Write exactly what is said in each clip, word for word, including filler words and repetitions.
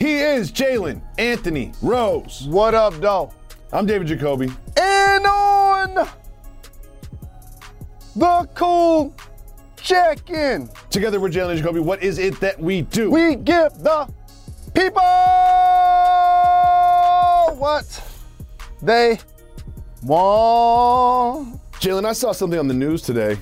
He is Jalen Anthony Rose. What up, though? I'm David Jacoby. And on the Cool Check-In. Together with Jalen Jacoby, what is it that we do? We give the people what they want. Jalen, I saw something on the news today.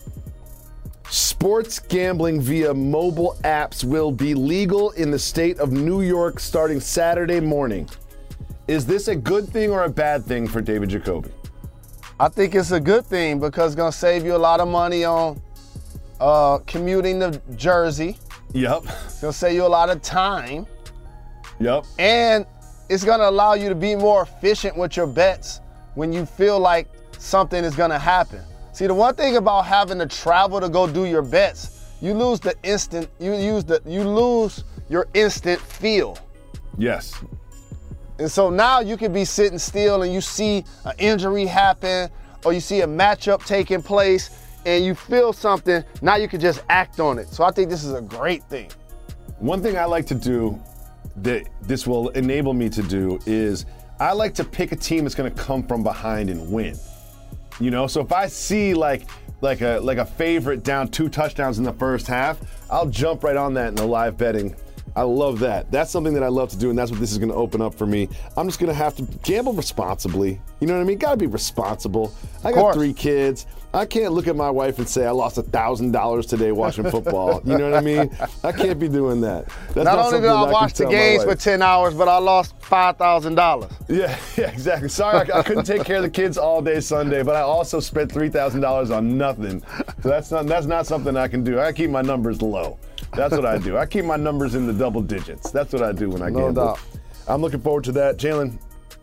Sports gambling via mobile apps will be legal in the state of New York starting Saturday morning. Is this a good thing or a bad thing for David Jacoby? I think it's a good thing because it's going to save you a lot of money on uh, commuting to Jersey. Yep. It's going to save you a lot of time. Yep. And it's going to allow you to be more efficient with your bets when you feel like something is going to happen. See, the one thing about having to travel to go do your bets, you lose the instant, you use the, you lose your instant feel. Yes. And so now you can be sitting still and you see an injury happen or you see a matchup taking place and you feel something, now you can just act on it. So I think this is a great thing. One thing I like to do that this will enable me to do is I like to pick a team that's going to come from behind and win. You know, so if I see like like a like a favorite down two touchdowns in the first half, I'll jump right on that in the live betting. I love that. That's something that I love to do, and that's what this is going to open up for me. I'm just going to have to gamble responsibly. You know what I mean? Got to be responsible. I got three kids. I can't look at my wife and say I lost one thousand dollars today watching football. You know what I mean? I can't be doing that. That's not, not only did I, I watch the games for ten hours, but I lost five thousand dollars. Yeah, yeah, exactly. Sorry, I, I couldn't take care of the kids all day Sunday, but I also spent three thousand dollars on nothing. So that's not that's not something I can do. I keep my numbers low. That's what I do. I keep my numbers in the double digits. That's what I do when I no gamble. Doubt. I'm looking forward to that. Jalen,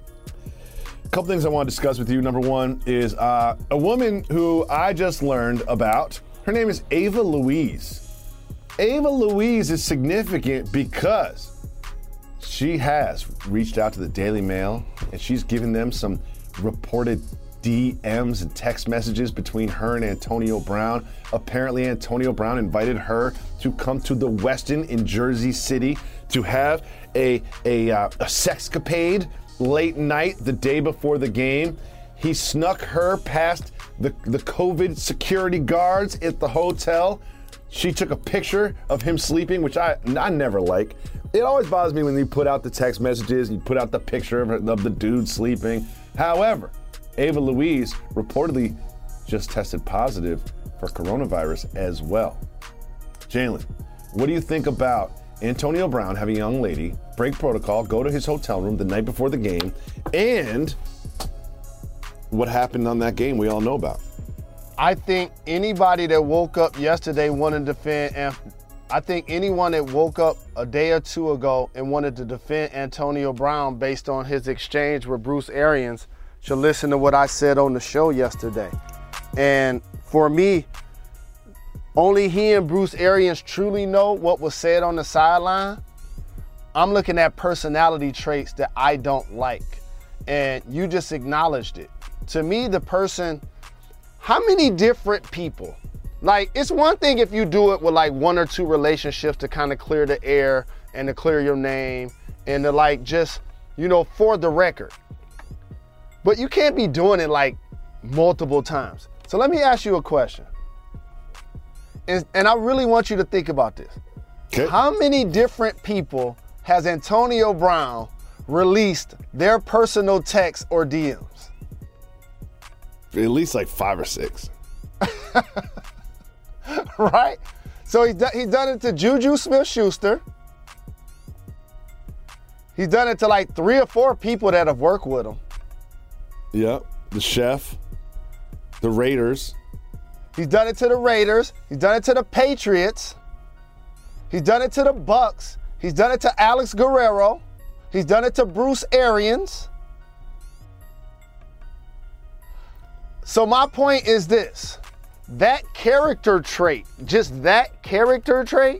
a couple things I want to discuss with you. Number one is uh, a woman who I just learned about. Her name is Ava Louise. Ava Louise is significant because she has reached out to the Daily Mail and she's given them some reported D Ms and text messages between her and Antonio Brown. Apparently, Antonio Brown invited her to come to the Westin in Jersey City to have a a, uh, a sexcapade late night the day before the game. He snuck her past the, the COVID security guards at the hotel. She took a picture of him sleeping, which I I never like. It always bothers me when you put out the text messages, you put out the picture of, of the dude sleeping. However, Ava Louise reportedly just tested positive for coronavirus as well. Jalen, what do you think about Antonio Brown having a young lady break protocol, go to his hotel room the night before the game, and what happened on that game we all know about? I think anybody that woke up yesterday wanted to defend, and I think anyone that woke up a day or two ago and wanted to defend Antonio Brown based on his exchange with Bruce Arians should listen to what I said on the show yesterday. And for me, only he and Bruce Arians truly know what was said on the sideline. I'm looking at personality traits that I don't like. And you just acknowledged it. To me, the person, how many different people? Like, it's one thing if you do it with like one or two relationships to kind of clear the air and to clear your name and to like just, you know, for the record. But you can't be doing it like multiple times. So let me ask you a question. And, and I really want you to think about this. Okay. How many different people has Antonio Brown released their personal texts or D Ms? At least like five or six. Right? So he's done, he's done it to Juju Smith-Schuster. He's done it to like three or four people that have worked with him. Yep, the chef, the Raiders. He's done it to the Raiders. He's done it to the Patriots. He's done it to the Bucks. He's done it to Alex Guerrero. He's done it to Bruce Arians. So my point is this. That character trait, just that character trait,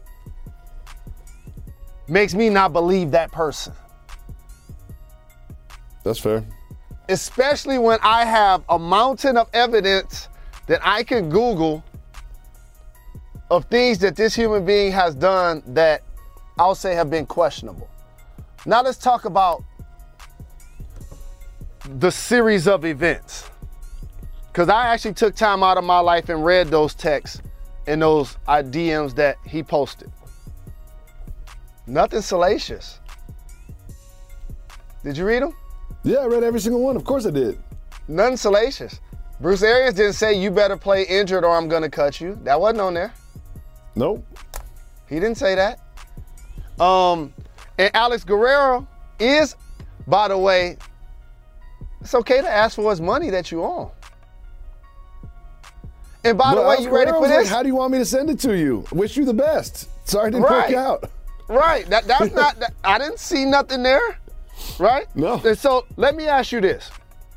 makes me not believe that person. That's fair. Especially when I have a mountain of evidence that I can Google of things that this human being has done that I'll say have been questionable. Now let's talk about the series of events. Because I actually took time out of my life and read those texts and those uh, D Ms that he posted. Nothing salacious. Did you read them? Yeah, I read every single one. Of course I did. Nothing salacious. Bruce Arians didn't say you better play injured or I'm gonna cut you. That wasn't on there. Nope. He didn't say that. Um, and Alex Guerrero is, by the way, it's okay to ask for his money that you own. And by But the way, Alex you ready Guerrero for was this? Like, how do you want me to send it to you? Wish you the best. Sorry it didn't Right. work out. Right. That, that's not. That, I didn't see nothing there. Right. No. And so let me ask you this.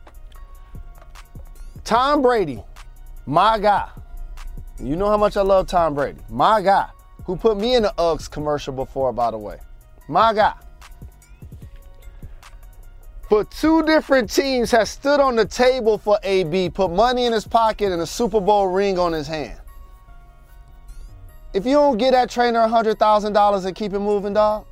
Tom Brady, my guy. You know how much I love Tom Brady. My guy, who put me in the Uggs commercial before, by the way. My guy. But two different teams have stood on the table for A B, put money in his pocket and a Super Bowl ring on his hand. If you don't get that trainer one hundred thousand dollars and keep it moving, dog.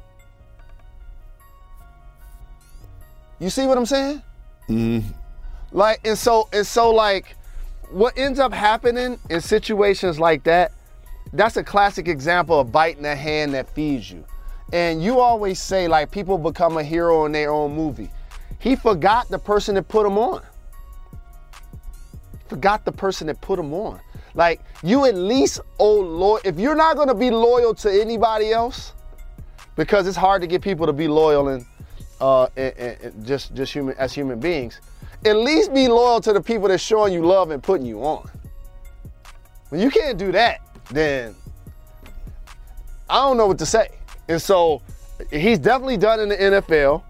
You see what I'm saying? Mm-hmm. Like, and so, and so like, what ends up happening in situations like that, that's a classic example of biting the hand that feeds you. And you always say, like, people become a hero in their own movie. He forgot the person that put him on. Forgot the person that put him on. Like, you at least owe loyal. If you're not gonna be loyal to anybody else, because it's hard to get people to be loyal and, uh, and, and, and just, just human as human beings, at least be loyal to the people that's showing you love and putting you on. When you can't do that, then I don't know what to say. And so he's definitely done in the N F L.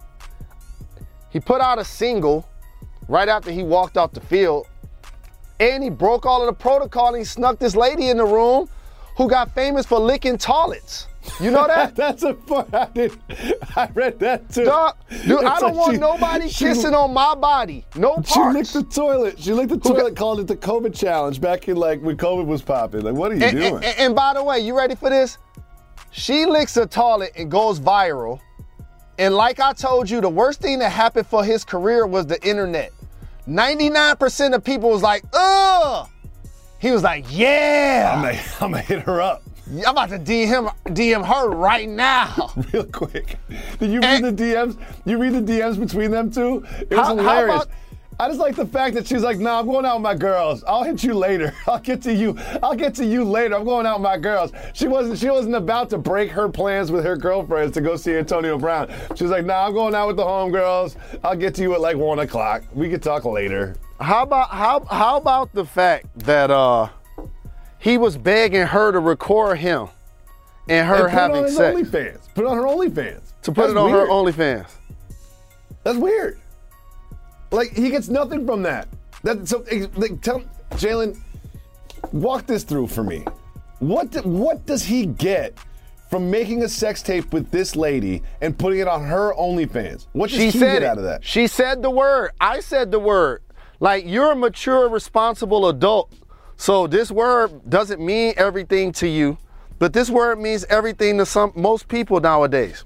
He put out a single right after he walked off the field, and he broke all of the protocol and he snuck this lady in the room who got famous for licking toilets. You know that? That's a fun. I did. I read that too. Dog, dude, It's I don't like want she- nobody she- kissing on my body. No parts. She licked the toilet. She licked the Who toilet, got- called it the COVID challenge back in like when COVID was popping. Like, what are you and, doing? and, and, and by the way, you ready for this? She licks a toilet and goes viral. And like I told you, the worst thing that happened for his career was the internet. ninety-nine percent of people was like, ugh. He was like, yeah. I'm gonna, I'm gonna hit her up I'm about to D M, D M her right now. real quick. Did you read And- the D Ms? You read the D Ms between them two? It was How- how hilarious. about- I just like the fact that she's like, nah, I'm going out with my girls. I'll hit you later. I'll get to you. I'll get to you later. I'm going out with my girls. She wasn't she wasn't about to break her plans with her girlfriends to go see Antonio Brown. She was like, nah, I'm going out with the homegirls. I'll get to you at like one o'clock. We can talk later. How about how how about the fact that uh he was begging her to record him and her And put it having on his sex OnlyFans. Put it on her OnlyFans. to put That's it on weird. her OnlyFans? That's weird. Like, he gets nothing from that. That so like, tell Jalen, walk this through for me. What do, what does he get from making a sex tape with this lady and putting it on her OnlyFans? What does She he said get it. out of that? She said the word. I said the word. Like, you're a mature, responsible adult. So this word doesn't mean everything to you, but this word means everything to some most people nowadays.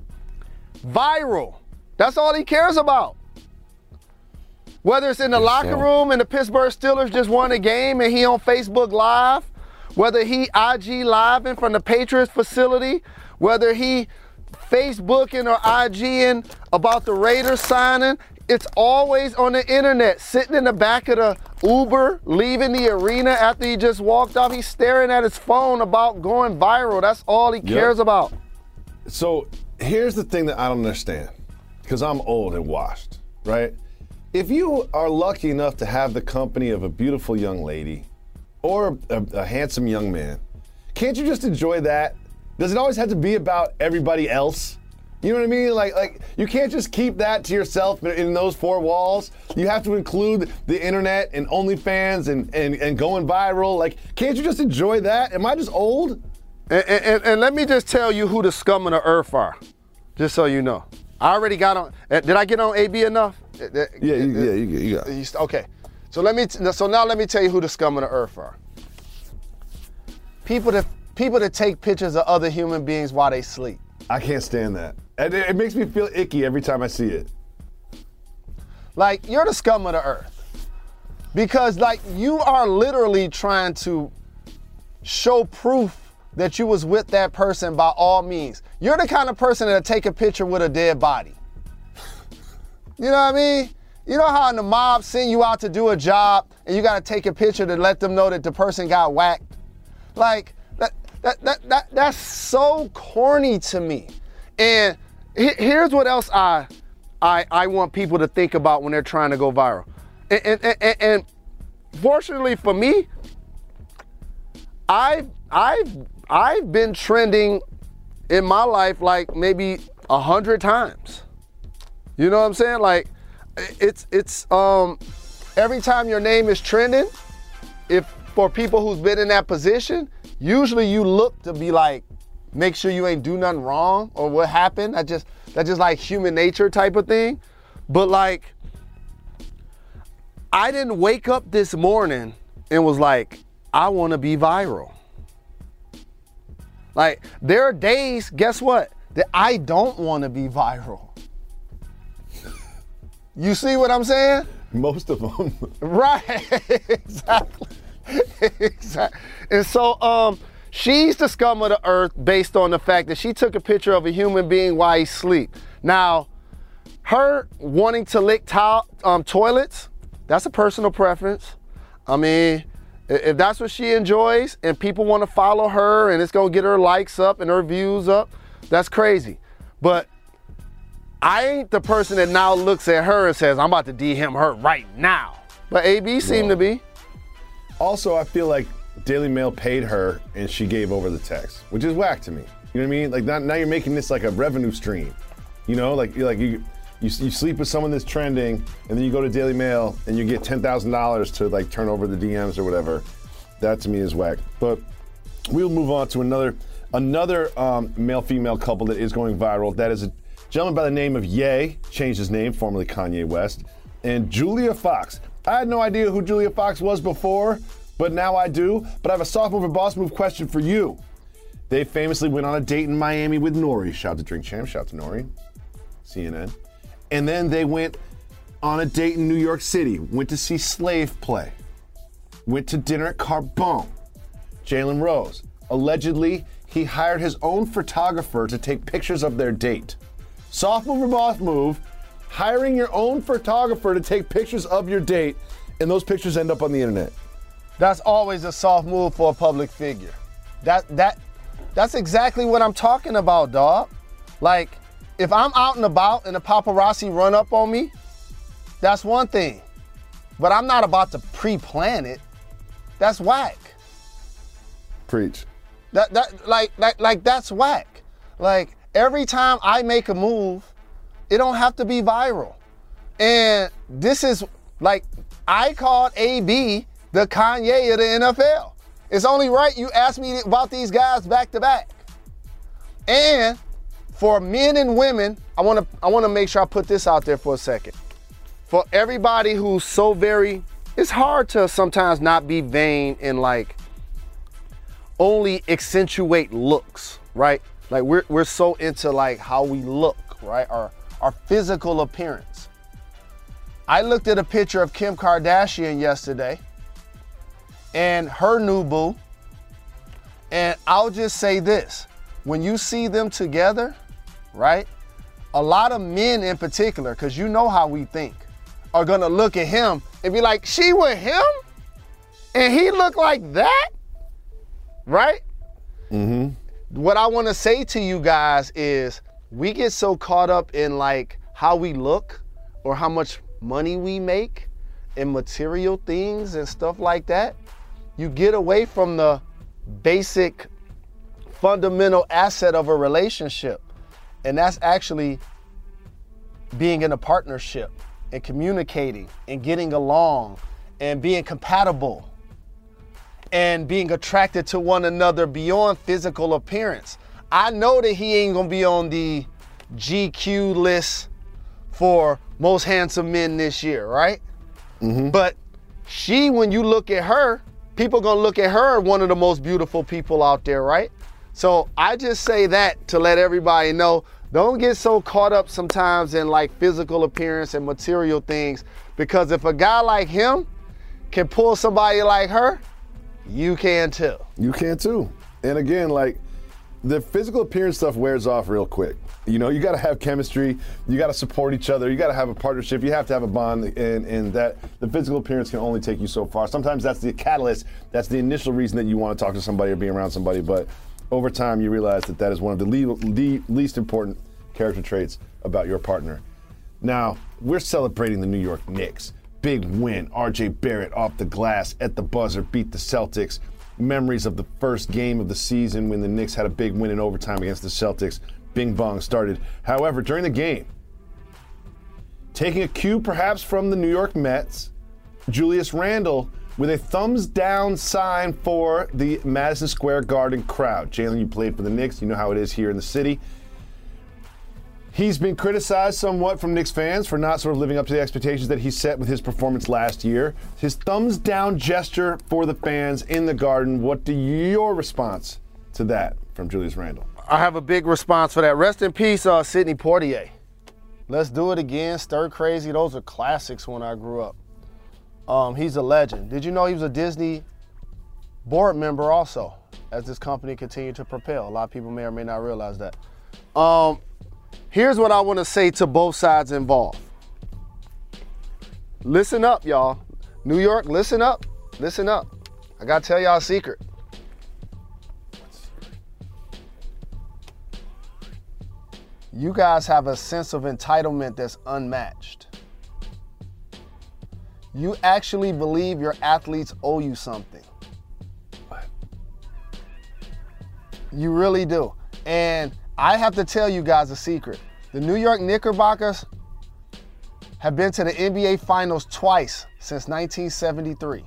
Viral. That's all he cares about. Whether it's in the locker room and the Pittsburgh Steelers just won a game and he on Facebook Live, whether he I G living from the Patriots facility, whether he Facebooking or IGing about the Raiders signing, it's always on the internet, sitting in the back of the Uber, leaving the arena after he just walked off. He's staring at his phone about going viral. That's all he cares about. So here's the thing that I don't understand, because I'm old and washed, right? If you are lucky enough to have the company of a beautiful young lady or a, a handsome young man, can't you just enjoy that? Does it always have to be about everybody else? You know what I mean? Like, like you can't just keep that to yourself in, in those four walls. You have to include the internet and OnlyFans and, and, and going viral. Like, can't you just enjoy that? Am I just old? And, and, and let me just tell you who the scum of the earth are, just so you know. I already got on. Did I get on A B enough? Yeah, you, yeah, you, you got it. Okay. So let me. So now let me tell you who the scum of the earth are. People that people that take pictures of other human beings while they sleep. I can't stand that. And it, it makes me feel icky every time I see it. Like, you're the scum of the earth. Because, like, you are literally trying to show proof that you was with that person by all means. You're the kind of person that'll take a picture with a dead body. You know what I mean? You know how in the mob send you out to do a job and you gotta take a picture to let them know that the person got whacked? Like, that, that, that, that that's so corny to me. And he, here's what else I, I, I want people to think about when they're trying to go viral. And, and, and, and fortunately for me, I've, I've, I've been trending in my life like maybe a hundred times. You know what I'm saying? Like, it's, it's, um, every time your name is trending, if for people who's been in that position, usually you look to be like, make sure you ain't do nothing wrong or what happened. That just, that's just like human nature type of thing. But like, I didn't wake up this morning and was like, I want to be viral. Like, there are days, guess what, that I don't want to be viral. You see what I'm saying? Most of them. Right, exactly, exactly. And so um, she's the scum of the earth based on the fact that she took a picture of a human being while he sleep. Now, her wanting to lick to- um, toilets, that's a personal preference. I mean, if that's what she enjoys and people want to follow her and it's going to get her likes up and her views up, that's crazy. But I ain't the person that now looks at her and says, I'm about to D M her right now. But A B seemed to be. Also, I feel like Daily Mail paid her and she gave over the text, which is whack to me. You know what I mean? Like now, now you're making this like a revenue stream. You know, like you're like you. You, you sleep with someone that's trending, and then you go to Daily Mail, and you get ten thousand dollars to like turn over the D Ms or whatever. That to me is whack. But we'll move on to another another um, male-female couple that is going viral. That is a gentleman by the name of Ye, changed his name, formerly Kanye West, and Julia Fox. I had no idea who Julia Fox was before, but now I do. But I have a soft move or boss move question for you. They famously went on a date in Miami with Nori. Shout out to Drink Champ, shout out to Nori, C N N. And then they went on a date in New York City, went to see Slave play, went to dinner at Carbone. Jalen Rose, allegedly, he hired his own photographer to take pictures of their date. Soft move or boss move, hiring your own photographer to take pictures of your date, and those pictures end up on the internet. That's always a soft move for a public figure. That that that's exactly what I'm talking about, dog. Like, if I'm out and about and the paparazzi run up on me, that's one thing. But I'm not about to pre-plan it. That's whack. Preach. That that like like like that's whack. Like, every time I make a move, it don't have to be viral. And this is like, I called A B the Kanye of the N F L. It's only right you ask me about these guys back to back. And for men and women, I want to I want to make sure I put this out there for a second. For everybody who's so very, it's hard to sometimes not be vain and like only accentuate looks, right? Like we're we're so into like how we look, right? Our our physical appearance. I looked at a picture of Kim Kardashian yesterday and her new boo, and I'll just say this: when you see them together, right? A lot of men in particular, because you know how we think, are gonna look at him and be like, she with him? And he look like that? Right? Mm-hmm. What I wanna say to you guys is, we get so caught up in like how we look or how much money we make and material things and stuff like that. You get away from the basic fundamental asset of a relationship. And that's actually being in a partnership and communicating and getting along and being compatible and being attracted to one another beyond physical appearance. I know that he ain't gonna be on the G Q list for most handsome men this year, right? Mm-hmm. But she, when you look at her, people gonna look at her one of the most beautiful people out there, right? So I just say that to let everybody know, Don't get so caught up sometimes in like physical appearance and material things, because if a guy like him can pull somebody like her, you can too. You can too. And again, like, the physical appearance stuff wears off real quick. You know, you got to have chemistry. You got to support each other. You got to have a partnership. You have to have a bond, and, and that the physical appearance can only take you so far. Sometimes that's the catalyst. That's the initial reason that you want to talk to somebody or be around somebody. But over time, you realize that that is one of the, le- the least important character traits about your partner. Now, we're celebrating the New York Knicks. Big win. R J Barrett off the glass at the buzzer, beat the Celtics. Memories of the first game of the season when the Knicks had a big win in overtime against the Celtics. Bing bong started. However, during the game, taking a cue perhaps from the New York Mets, Julius Randle with a thumbs down sign for the Madison Square Garden crowd. Jalen, you played for the Knicks. You know how it is here in the city. He's been criticized somewhat from Knicks fans for not sort of living up to the expectations that he set with his performance last year. His thumbs down gesture for the fans in the Garden. What do your response to that from Julius Randle? I have a big response for that. Rest in peace, uh, Sidney Poitier. Let's Do It Again, Stir Crazy. Those are classics when I grew up. Um, he's a legend. Did you know he was a Disney board member also, as this company continued to propel? A lot of people may or may not realize that. Um, here's what I want to say to both sides involved. Listen up, y'all. New York, listen up. Listen up. I got to tell y'all a secret. You guys have a sense of entitlement that's unmatched. You actually believe your athletes owe you something. You really do. And I have to tell you guys a secret. The New York Knickerbockers have been to the N B A Finals twice since nineteen seventy-three.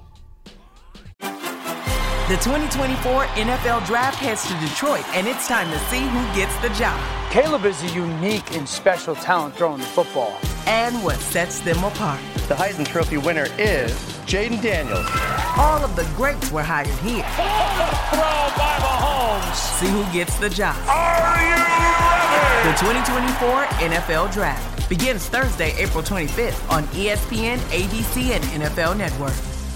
The twenty twenty-four N F L Draft heads to Detroit, and it's time to see who gets the job. Caleb is a unique and special talent throwing the football. And what sets them apart. The Heisman Trophy winner is Jaden Daniels. All of the greats were hired here. Throw by Mahomes. See who gets the job. Are you ready? The twenty twenty-four N F L Draft begins Thursday, April twenty-fifth on E S P N, A B C, and N F L Network.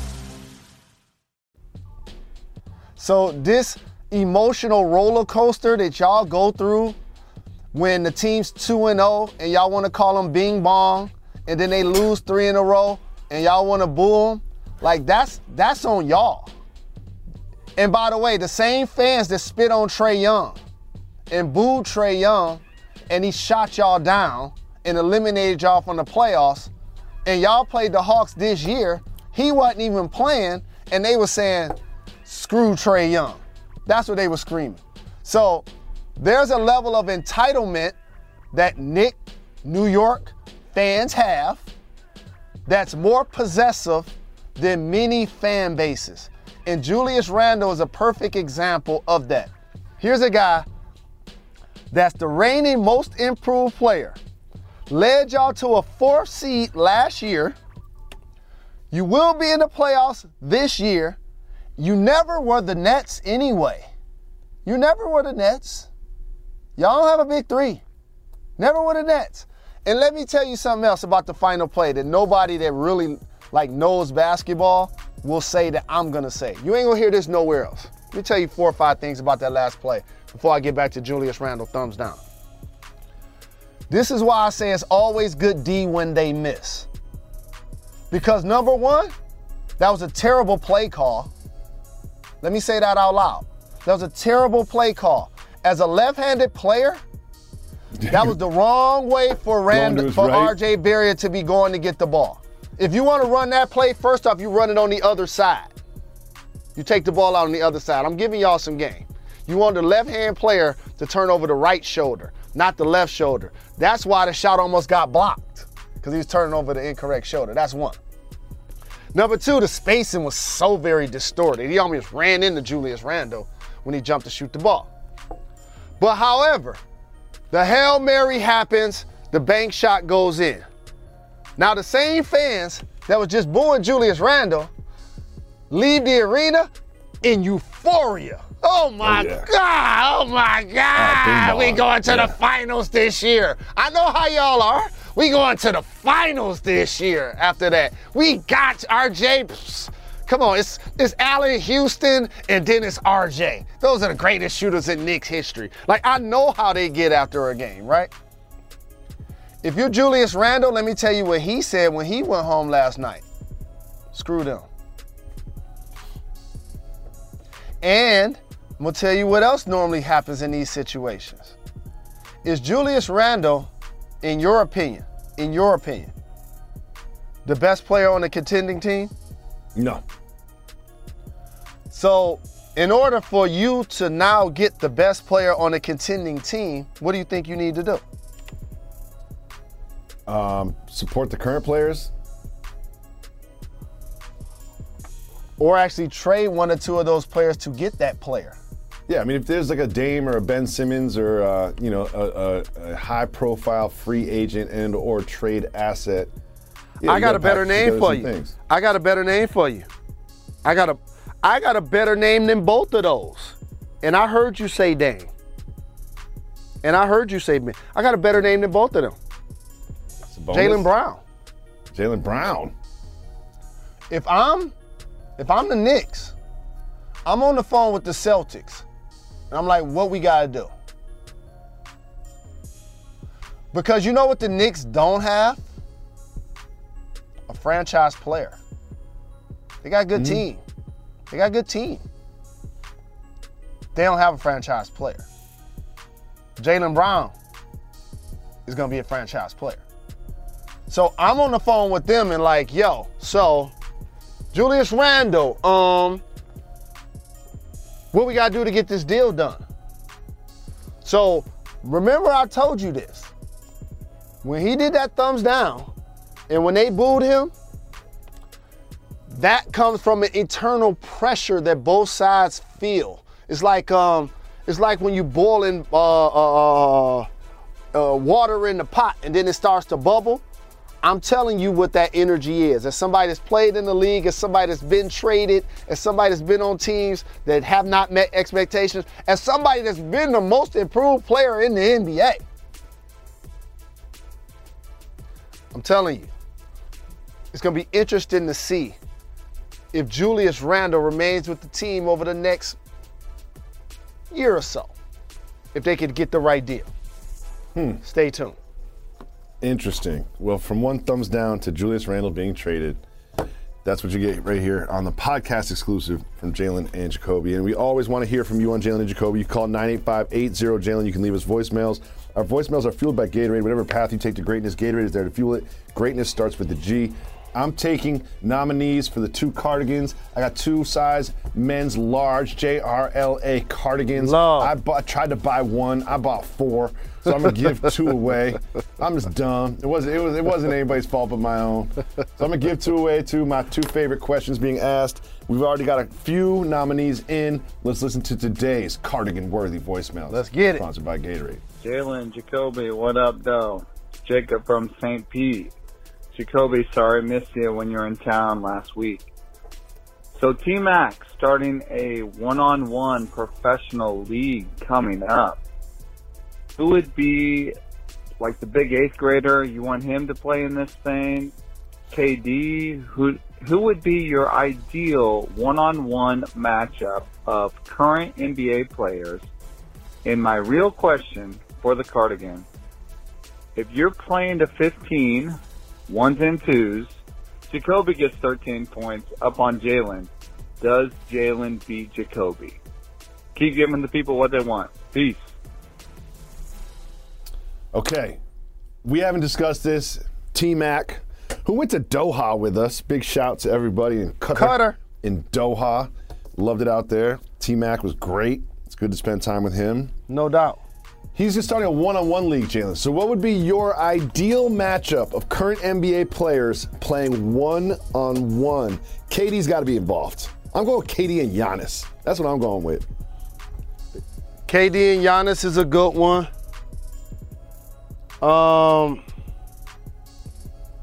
So this emotional roller coaster that y'all go through when the team's two and oh and y'all want to call them bing bong, and then they lose three in a row and y'all want to boo them, like that's that's on y'all. And by the way, the same fans that spit on Trae Young and booed Trae Young and he shot y'all down and eliminated y'all from the playoffs, and y'all played the Hawks this year, he wasn't even playing, and they were saying, screw Trae Young. That's what they were screaming. So there's a level of entitlement that Knick, New York fans have that's more possessive than many fan bases. And Julius Randle is a perfect example of that. Here's a guy that's the reigning most improved player. Led y'all to a fourth seed last year. You will be in the playoffs this year. You never were the Nets anyway. You never were the Nets. Y'all don't have a big three. Never were the Nets. And let me tell you something else about the final play that nobody that really like knows basketball will say that I'm gonna say. You ain't gonna hear this nowhere else. Let me tell you four or five things about that last play before I get back to Julius Randle, thumbs down. This is why I say it's always good D when they miss. Because number one, that was a terrible play call. Let me say that out loud. That was a terrible play call. As a left-handed player, that was the wrong way for Rand, for right. R J Barrett to be going to get the ball. If you want to run that play, first off, you run it on the other side. You take the ball out on the other side. I'm giving y'all some game. You want the left-hand player to turn over the right shoulder, not the left shoulder. That's why the shot almost got blocked, because he was turning over the incorrect shoulder. That's one. Number two, the spacing was so very distorted. He almost ran into Julius Randle when he jumped to shoot the ball. But however, the Hail Mary happens, the bank shot goes in. Now the same fans that was just booing Julius Randle leave the arena in euphoria. Oh my Oh, yeah. God! Oh my God! Oh, we bing bong. going to Yeah. the finals this year. I know how y'all are. We going to the finals this year. After that, we got R J. Psst. Come on, it's it's Allen Houston and then it's R J. Those are the greatest shooters in Knicks history. Like I know how they get after a game, right? If you're Julius Randle, let me tell you what he said when he went home last night. Screw them. And I'm gonna tell you what else normally happens in these situations. Is Julius Randle, in your opinion, in your opinion, the best player on the contending team? No. So, in order for you to now get the best player on a contending team, what do you think you need to do? Um, support the current players. Or actually trade one or two of those players to get that player? Yeah, I mean, if there's like a Dame or a Ben Simmons or uh, you know a, a, a high-profile free agent and or trade asset, yeah, I you got gotta a better package name together for some you. things. I got a better name for you. I got a, I got a better name than both of those. And I heard you say Dame. And I heard you say Ben. I got a better name than both of them. Jaylen Brown. Jaylen Brown. If I'm, if I'm the Knicks, I'm on the phone with the Celtics. And I'm like, what we gotta do? Because you know what the Knicks don't have? A franchise player. They got a good Mm-hmm. team. They got a good team. They don't have a franchise player. Jaylen Brown is gonna be a franchise player. So I'm on the phone with them and like, yo, so Julius Randle, um, what we gotta do to get this deal done? So remember I told you this. When he did that thumbs down and when they booed him, that comes from an internal pressure that both sides feel. It's like um, it's like when you boil in uh, uh, uh, water in the pot and then it starts to bubble. I'm telling you what that energy is. As somebody that's played in the league, as somebody that's been traded, as somebody that's been on teams that have not met expectations, as somebody that's been the most improved player in the N B A. I'm telling you, it's going to be interesting to see if Julius Randle remains with the team over the next year or so, if they could get the right deal. Hmm. Stay tuned. Interesting. Well, from one thumbs down to Julius Randle being traded, that's what you get right here on the podcast exclusive from Jalen and Jacoby. And we always want to hear from you on Jalen and Jacoby. You call nine eight five, eight zero, Jalen. You can leave us voicemails. Our voicemails are fueled by Gatorade. Whatever path you take to greatness, Gatorade is there to fuel it. Greatness starts with the G. I'm taking nominees for the two cardigans. I got two size men's large J R L A cardigans. Love. I bought, tried to buy one. I bought four. So I'm gonna give two away. I'm just dumb. It wasn't. It was. It wasn't anybody's fault but my own. So I'm gonna give two away to my two favorite questions being asked. We've already got a few nominees in. Let's listen to today's cardigan-worthy voicemail. Let's get it. Sponsored by Gatorade. Jalen, Jacoby, what up, though? Jacob from Saint Pete. Jacoby, sorry I missed you when you were in town last week. So T-Mac starting a one-on-one professional league coming up. Who would be like the big eighth grader? You want him to play in this thing? K D? Who who would be your ideal one-on-one matchup of current N B A players? And my real question for the cardigan, if you're playing to fifteen, ones and twos, Jacoby gets thirteen points up on Jalen. Does Jalen beat Jacoby? Keep giving the people what they want. Peace. Okay, we haven't discussed this. T-Mac, who went to Doha with us. Big shout to everybody in Qatar. Qatar. In Doha. Loved it out there. T-Mac was great. It's good to spend time with him. No doubt. He's just starting a one-on-one league, Jalen. So what would be your ideal matchup of current N B A players playing one-on-one? K D's got to be involved. I'm going with K D and Giannis. That's what I'm going with. K D and Giannis is a good one. Um,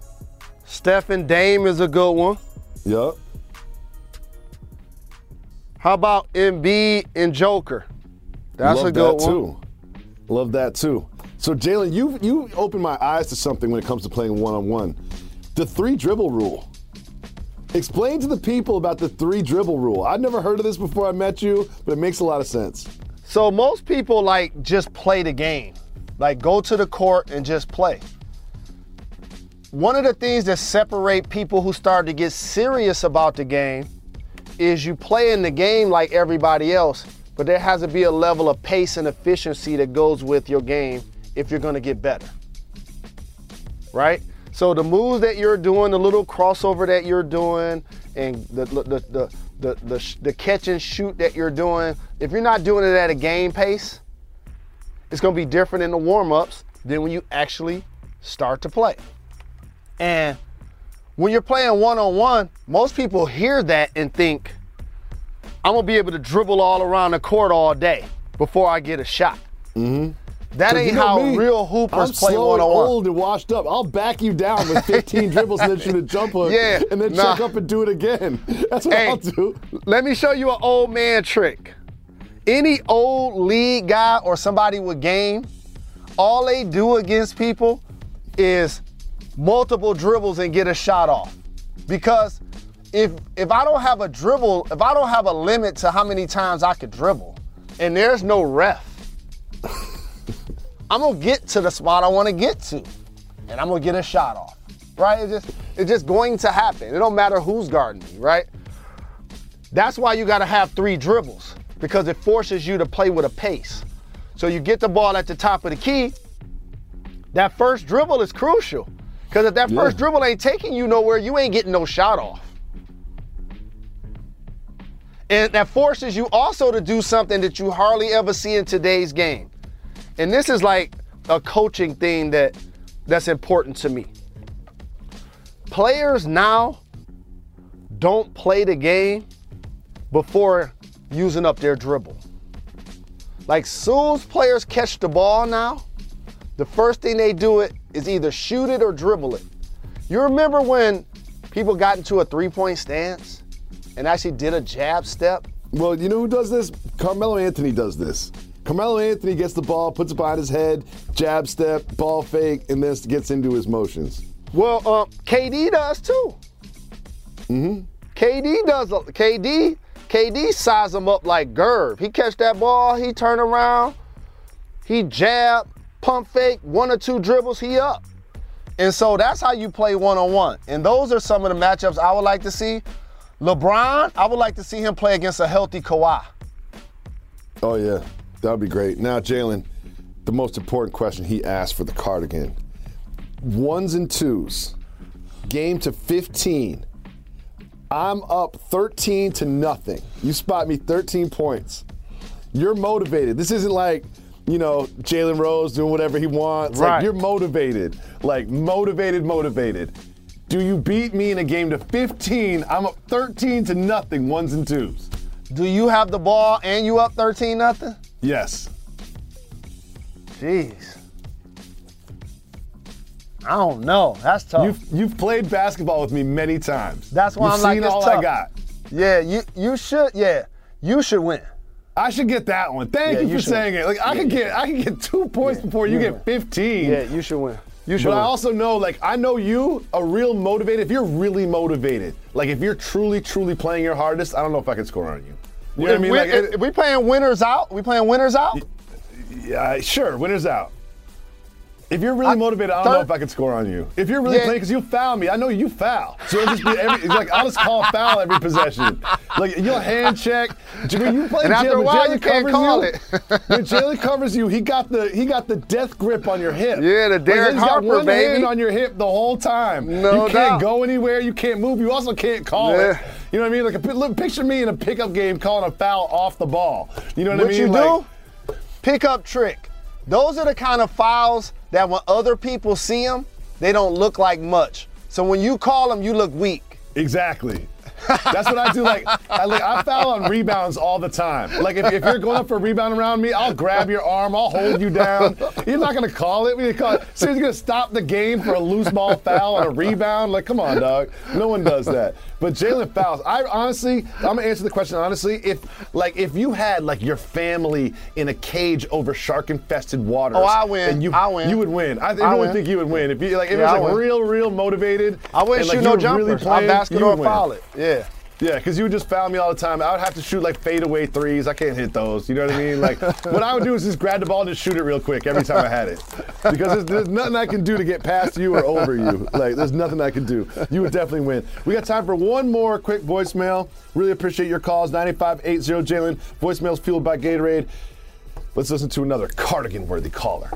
Steph and Dame is a good one. Yup. How about Embiid and Joker? That's Love a good that one. Too. Love that too. So Jalen, you you opened my eyes to something when it comes to playing one-on-one. The three dribble rule. Explain to the people about the three dribble rule. I'd never heard of this before I met you, but it makes a lot of sense. So most people like just play the game. Like go to the court and just play. One of the things that separate people who start to get serious about the game is you play in the game like everybody else, but there has to be a level of pace and efficiency that goes with your game if you're gonna get better, right? So the moves that you're doing, the little crossover that you're doing, and the the the the the, the, the catch and shoot that you're doing, if you're not doing it at a game pace, it's gonna be different in the warm-ups than when you actually start to play. And when you're playing one-on-one, most people hear that and think, I'm gonna be able to dribble all around the court all day before I get a shot. Mm-hmm. That ain't you know how me, real hoopers I'm play slow one-on-one. and old and washed up. I'll back you down with fifteen dribbles and then shoot a jump hook Yeah, and then nah. check up and do it again. That's what Hey, I'll do. Let me show you an old man trick. Any old league guy or somebody with game, all they do against people is multiple dribbles and get a shot off. Because if if I don't have a dribble, if I don't have a limit to how many times I could dribble, and there's no ref, I'm gonna get to the spot I want to get to, and I'm gonna get a shot off, right? It's just it's just going to happen. It don't matter who's guarding me, right? That's why you gotta have three dribbles, because it forces you to play with a pace. So you get the ball at the top of the key. That first dribble is crucial, because if that Yeah. first dribble ain't taking you nowhere, you ain't getting no shot off. And that forces you also to do something that you hardly ever see in today's game. And this is like a coaching thing that that's important to me. Players now don't play the game before using up their dribble. Like soon as players catch the ball now, the first thing they do it is either shoot it or dribble it. You remember when people got into a three-point stance and actually did a jab step? Well, you know who does this? Carmelo Anthony does this. Carmelo Anthony gets the ball, puts it behind his head, jab step, ball fake, and then gets into his motions. Well, um, K D does too. Mm-hmm. K D does. K D, K D size him up like Gerb. He catch that ball, he turn around, he jab, pump fake, one or two dribbles, he up. And so that's how you play one-on-one. And those are some of the matchups I would like to see. LeBron, I would like to see him play against a healthy Kawhi. Oh, yeah. That would be great. Now, Jalen, the most important question he asked for the cardigan. Ones and twos. Game to fifteen. I'm up thirteen to nothing. You spot me thirteen points. You're motivated. This isn't like, you know, Jalen Rose doing whatever he wants. Right. Like, you're motivated. Like, motivated, motivated. Do you beat me in a game to fifteen? I'm up thirteen to nothing, ones and twos. Do you have the ball and you up thirteen nothing? Yes. Jeez. I don't know. That's tough. You've, you've played basketball with me many times. That's why You've I'm like, seen it's all tough. I got. Yeah, you you should. Yeah, you should win. I should get that one. Thank Yeah, you you for should. saying it. Like I Yeah. could get, I could get two points Yeah, before you you get win. fifteen. Yeah, you should win. You should But win. I also know, like, I know you, a real motivated. If you're really motivated, like if you're truly, truly playing your hardest, I don't know if I can score on you. You know what I if, mean? we, Like, if, if we playing winners out, we playing winners out. yeah, sure, winner's out. If you're really I- motivated, I don't know third- if I can score on you. If you're really Yeah. playing, because you foul me, I know you foul. So it'll just be every, it's like I'll just call foul every possession. Like you'll hand check. When you play And after Jalen, a while, Jalen you can't covers call you, it. when Jalen covers you, he got the he got the death grip on your hip. Yeah, the Like, Derek he's got Harper, one baby. hand on your hip the whole time. No you can't doubt. go anywhere. You can't move. You also can't call Yeah. it. You know what I mean? Like a, pi- look, picture me in a pickup game calling a foul off the ball. You know what, What I mean? you Like, do? Pickup trick. Those are the kind of fouls that when other people see them, they don't look like much. So when you call them, you look weak. Exactly. That's what I do. Like I, like, I foul on rebounds all the time. Like, if, if you're going up for a rebound around me, I'll grab your arm. I'll hold you down. You're not going to call it. We call it. So you're going to stop the game for a loose ball foul on a rebound? Like, come on, dog. No one does that. But Jalen fouls. I honestly, I'm going to answer the question honestly. If, like, if you had, like, your family in a cage over shark-infested waters. Oh, I win. And you, I win. You would win. I, I I would win. think you would win. If you like, if Yeah, it I was like win. real, real motivated. I wouldn't and, like, shoot you no were jumpers. really playing, I basket you or would win. foul it. Yeah. Yeah, because you would just foul me all the time. I would have to shoot like fadeaway threes. I can't hit those. You know what I mean? Like, what I would do is just grab the ball and just shoot it real quick every time I had it. Because there's, there's nothing I can do to get past you or over you. Like, there's nothing I can do. You would definitely win. We got time for one more quick voicemail. Really appreciate your calls. nine eight five eight zero Jalen. Voicemails fueled by Gatorade. Let's listen to another cardigan-worthy caller.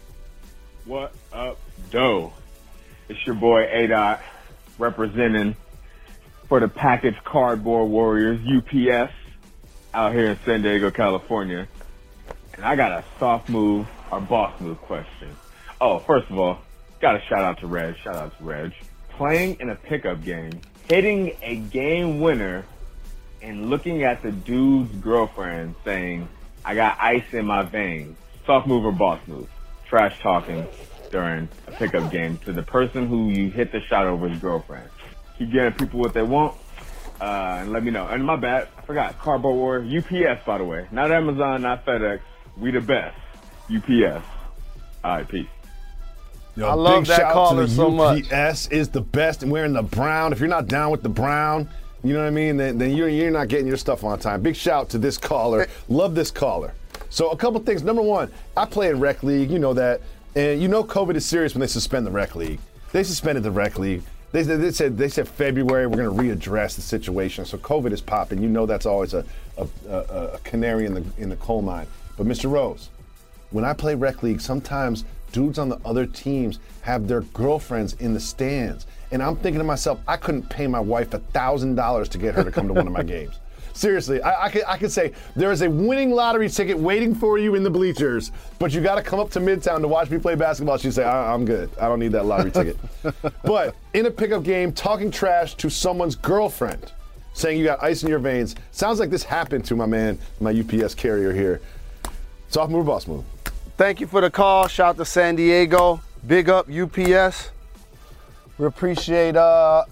What up, doe? It's your boy A-Dot representing for the Package Cardboard Warriors, U P S, out here in San Diego, California. And I got a soft move or boss move question. Oh, first of all, got a shout out to Reg. Shout out to Reg. Playing in a pickup game, hitting a game winner, and looking at the dude's girlfriend saying, I got ice in my veins. Soft move or boss move? Trash talking during a pickup game to the person who you hit the shot over his girlfriend. Keep getting people what they want, uh, and let me know. And my bad, I forgot. Cardboard Warrior, U P S, by the way. Not Amazon, not FedEx. We the best. U P S. All right, peace. Yo, I love big that shout caller to the so much. U P S is the best, and wearing the brown. If you're not down with the brown, you know what I mean, then, then you're, you're not getting your stuff on time. Big shout to this caller. Love this caller. So a couple things. Number one, I play in rec league. You know that. And you know COVID is serious when they suspend the rec league. They suspended the rec league. They, they said they said February we're going to readdress the situation. So COVID is popping. You know that's always a, a, a, a canary in the in the coal mine. But Mister Rose, when I play rec league, sometimes dudes on the other teams have their girlfriends in the stands, and I'm thinking to myself, I couldn't pay my wife a thousand dollars to get her to come to one of my games. Seriously, I, I, could, I could say there is a winning lottery ticket waiting for you in the bleachers, but you got to come up to Midtown to watch me play basketball. She'd say, I, I'm good. I don't need that lottery ticket. But in a pickup game, talking trash to someone's girlfriend, saying you got ice in your veins, sounds like this happened to my man, my U P S carrier here. Soft move, boss move. Thank you for the call. Shout to San Diego. Big up U P S. We appreciate uh,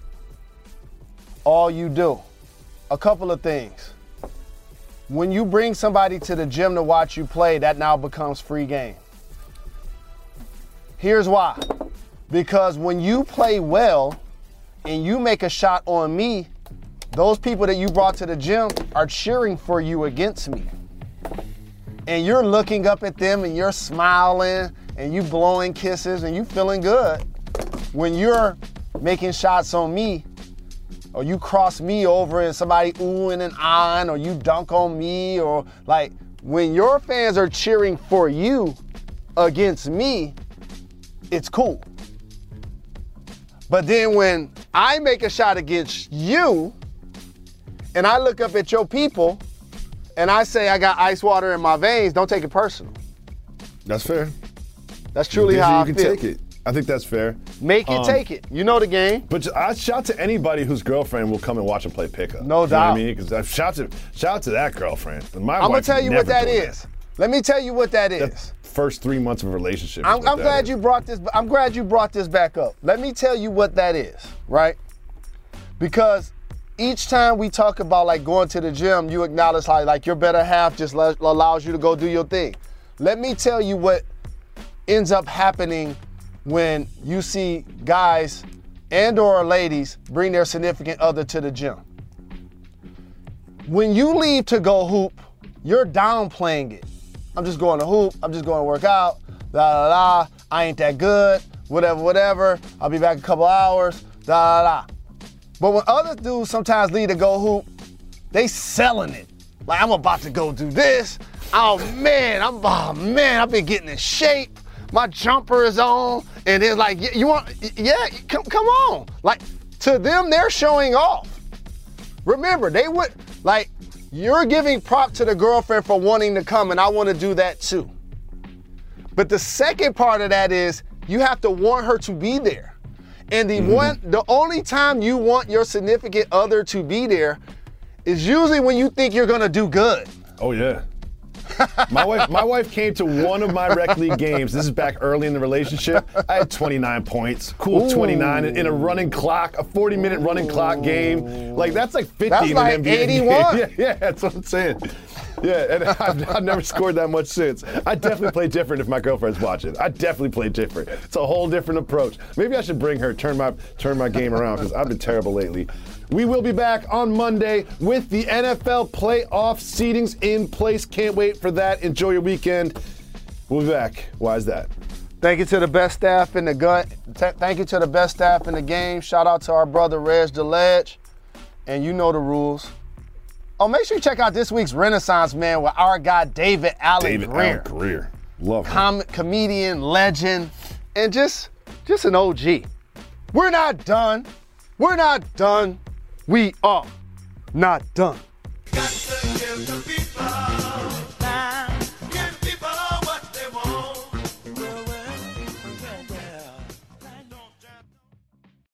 all you do. A couple of things. When you bring somebody to the gym to watch you play, that now becomes free game. Here's why. Because when you play well and you make a shot on me, those people that you brought to the gym are cheering for you against me. And you're looking up at them and you're smiling and you blowing kisses and you feeling good. When you're making shots on me, or you cross me over and somebody oohing and ahhing, or you dunk on me, or like when your fans are cheering for you against me, it's cool. But then when I make a shot against you and I look up at your people and I say I got ice water in my veins, don't take it personal. That's fair. That's truly You how I can feel. take it. I think that's fair. Make it, Um, take it. You know the game. But I shout to anybody whose girlfriend will come and watch and play pickup. No You know doubt. what I mean? Because shout to shout out to that girlfriend. My I'm gonna wife tell would you what never that do is. Let me tell you what that is. That first three months of a relationship. is I'm, what I'm that glad is. you brought this. I'm glad you brought this back up. Let me tell you what that is, right? Because each time we talk about like going to the gym, you acknowledge how like your better half just le- allows you to go do your thing. Let me tell you what ends up happening when you see guys and or ladies bring their significant other to the gym. When you leave to go hoop, you're downplaying it. I'm just going to hoop. I'm just going to work out. Da da da. I ain't that good. Whatever, whatever. I'll be back in a couple hours. Da da da. But when other dudes sometimes leave to go hoop, they selling it. Like, I'm about to go do this. Oh man, I'm oh man, I've been getting in shape. My jumper is on, and it's like, you want, yeah, come come on. Like, to them, they're showing off. Remember, they would, like, you're giving prop to the girlfriend for wanting to come, and I want to do that too. But the second part of that is you have to want her to be there. And the Mm-hmm. one, the only time you want your significant other to be there is usually when you think you're gonna do good. Oh yeah. my wife, my wife came to one of my rec league games. This is back early in the relationship. I had twenty-nine points, cool Ooh. twenty-nine in a running clock, a forty-minute running clock game. Like that's like fifty that's in like an N B A eighty-one. game. Yeah, yeah, that's what I'm saying. Yeah, and I've, I've never scored that much since. I definitely play different if my girlfriend's watching. I definitely play different. It's a whole different approach. Maybe I should bring her, turn my turn my game around because I've been terrible lately. We will be back on Monday with the N F L playoff seedings in place. Can't wait for that. Enjoy your weekend. We'll be back. Why is that? Thank you to the best staff in the gun. T- thank you to the best staff in the game. Shout out to our brother Reg DeLedge. And you know the rules. Oh, make sure you check out this week's Renaissance Man with our guy David Allen David Greer. Allen Greer. Love him. Com- comedian, legend, and just, just an O G. We're not done. We're not done. We are not done. Got to give the